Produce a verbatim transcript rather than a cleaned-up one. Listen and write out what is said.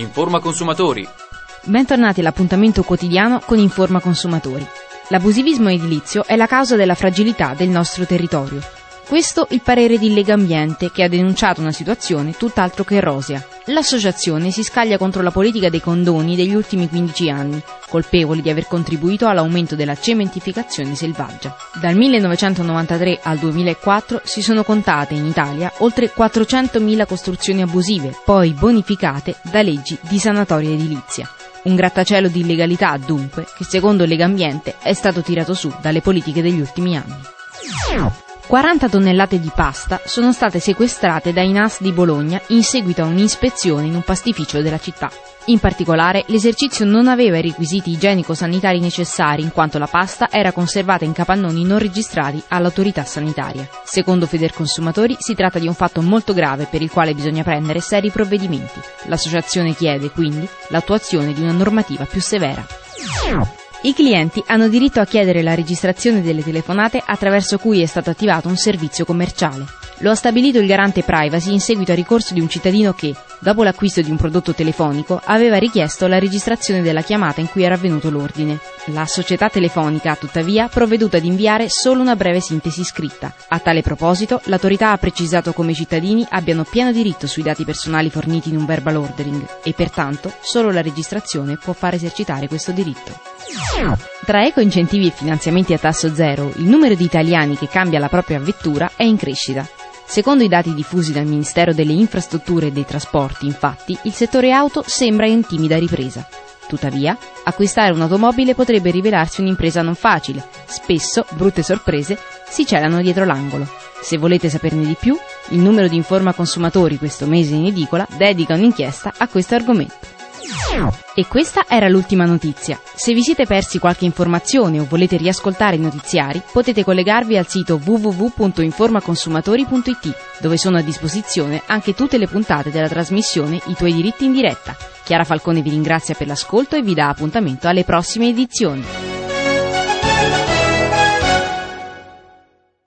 Informa Consumatori. Bentornati all'appuntamento quotidiano con Informa Consumatori. L'abusivismo edilizio è la causa della fragilità del nostro territorio. Questo il parere di Legambiente, che ha denunciato una situazione tutt'altro che rosea. L'associazione si scaglia contro la politica dei condoni degli ultimi quindici anni, colpevoli di aver contribuito all'aumento della cementificazione selvaggia. Dal millenovecentonovantatré al duemilaquattro si sono contate in Italia oltre quattrocentomila costruzioni abusive, poi bonificate da leggi di sanatoria edilizia. Un grattacielo di illegalità, dunque, che secondo Legambiente è stato tirato su dalle politiche degli ultimi anni. quaranta tonnellate di pasta sono state sequestrate dai N A S di Bologna in seguito a un'ispezione in un pastificio della città. In particolare, l'esercizio non aveva i requisiti igienico-sanitari necessari in quanto la pasta era conservata in capannoni non registrati all'autorità sanitaria. Secondo Federconsumatori si tratta di un fatto molto grave per il quale bisogna prendere seri provvedimenti. L'associazione chiede, quindi, l'attuazione di una normativa più severa. I clienti hanno diritto a chiedere la registrazione delle telefonate attraverso cui è stato attivato un servizio commerciale. Lo ha stabilito il garante privacy in seguito al ricorso di un cittadino che, dopo l'acquisto di un prodotto telefonico, aveva richiesto la registrazione della chiamata in cui era avvenuto l'ordine. La società telefonica ha tuttavia provveduto ad inviare solo una breve sintesi scritta. A tale proposito, l'autorità ha precisato come i cittadini abbiano pieno diritto sui dati personali forniti in un verbal ordering e pertanto solo la registrazione può far esercitare questo diritto. Tra eco-incentivi e finanziamenti a tasso zero, il numero di italiani che cambia la propria vettura è in crescita. Secondo i dati diffusi dal Ministero delle Infrastrutture e dei Trasporti, infatti, il settore auto sembra in timida ripresa. Tuttavia, acquistare un'automobile potrebbe rivelarsi un'impresa non facile. Spesso, brutte sorprese, si celano dietro l'angolo. Se volete saperne di più, il numero di Informa Consumatori questo mese in edicola dedica un'inchiesta a questo argomento. E questa era l'ultima notizia. Se vi siete persi qualche informazione o volete riascoltare i notiziari, potete collegarvi al sito w w w punto informa consumatori punto i t, dove sono a disposizione anche tutte le puntate della trasmissione I tuoi diritti in diretta. Chiara Falcone vi ringrazia per l'ascolto e vi dà appuntamento alle prossime edizioni.